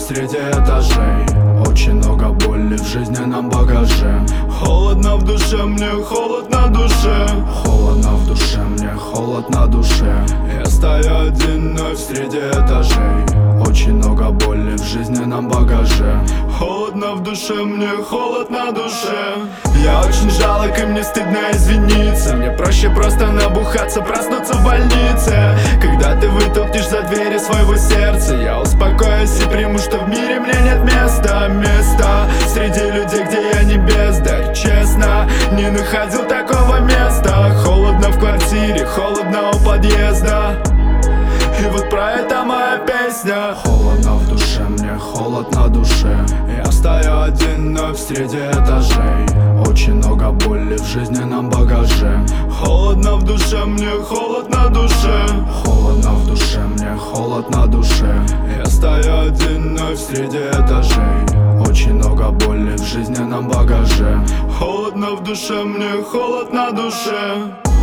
среди этажей. Очень много боли в жизненном багаже. Холодно в душе, мне холод на душе. Холодно в душе, мне холод на душе. Я стою один вновь среди этажей. Очень много боли в жизненном багаже. Холодно в душе, мне холод на душе. Я очень жалок, и мне стыдно извиниться. Мне проще просто набухаться, проснуться в больнице. Когда ты вытолкнешь за двери своего сердца, я успокоюсь и приму, что в мире мне нет места. Места среди людей, где я не бездарь. Честно, не находил такого места. Холодно в квартире, холодно у подъезда. И вот про это моя песня. Холодно в душе, мне холод на душе. Я стою один вновь среди этажей. Очень много боли в жизненном багаже. Холодно в душе, мне холод на душе. Холодно в душе, мне холод на душе. Я стою один вновь среди этажей. Очень много боли в жизненном багаже. Холодно в душе, мне холод на душе.